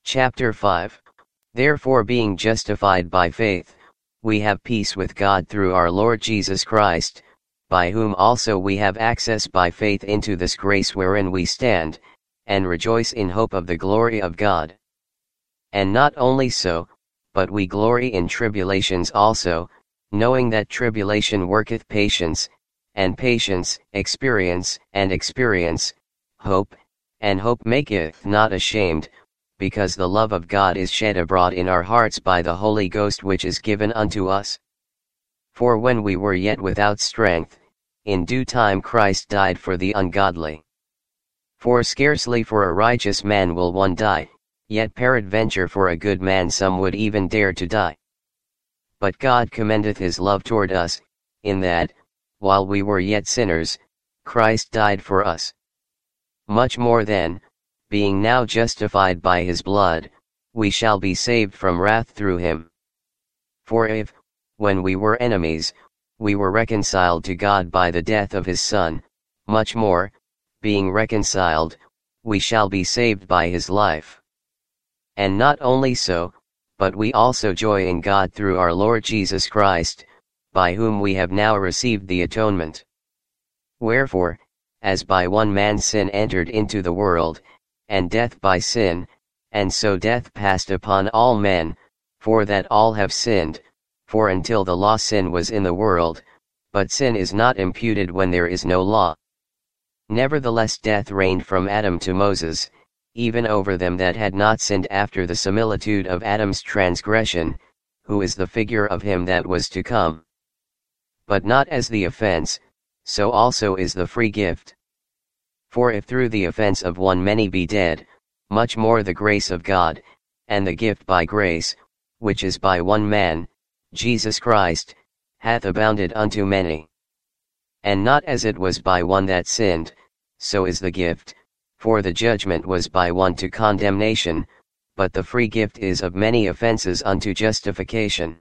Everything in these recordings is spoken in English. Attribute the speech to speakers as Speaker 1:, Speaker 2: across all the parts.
Speaker 1: Chapter 5. Therefore, being justified by faith, we have peace with God through our Lord Jesus Christ, by whom also we have access by faith into this grace wherein we stand, and rejoice in hope of the glory of God. And not only so, but we glory in tribulations also, knowing that tribulation worketh patience, and patience, experience, and experience, hope, and hope maketh not ashamed, because the love of God is shed abroad in our hearts by the Holy Ghost which is given unto us. For when we were yet without strength, in due time Christ died for the ungodly. For scarcely for a righteous man will one die, yet peradventure for a good man some would even dare to die. But God commendeth his love toward us, in that, while we were yet sinners, Christ died for us. Much more then, being now justified by his blood, we shall be saved from wrath through him. For if, when we were enemies, we were reconciled to God by the death of his Son, much more, being reconciled, we shall be saved by his life. And not only so, but we also joy in God through our Lord Jesus Christ, by whom we have now received the atonement. Wherefore, as by one man sin entered into the world, and death by sin, and so death passed upon all men, for that all have sinned, for until the law sin was in the world, but sin is not imputed when there is no law. Nevertheless death reigned from Adam to Moses, even over them that had not sinned after the similitude of Adam's transgression, who is the figure of him that was to come. But not as the offense, so also is the free gift. For if through the offense of one many be dead, much more the grace of God, and the gift by grace, which is by one man, Jesus Christ, hath abounded unto many. And not as it was by one that sinned, so is the gift, for the judgment was by one to condemnation, but the free gift is of many offenses unto justification.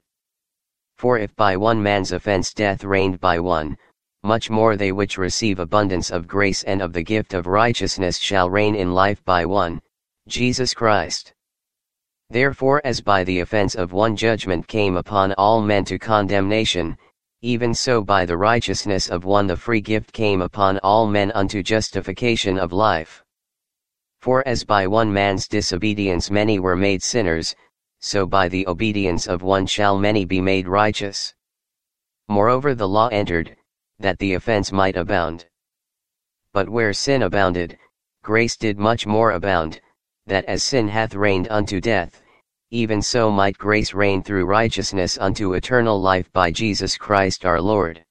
Speaker 1: For if by one man's offense death reigned by one, much more they which receive abundance of grace and of the gift of righteousness shall reign in life by one, Jesus Christ. Therefore as by the offense of one judgment came upon all men to condemnation, even so by the righteousness of one the free gift came upon all men unto justification of life. For as by one man's disobedience many were made sinners, so by the obedience of one shall many be made righteous. Moreover the law entered, that the offense might abound. But where sin abounded, grace did much more abound, that as sin hath reigned unto death, even so might grace reign through righteousness unto eternal life by Jesus Christ our Lord.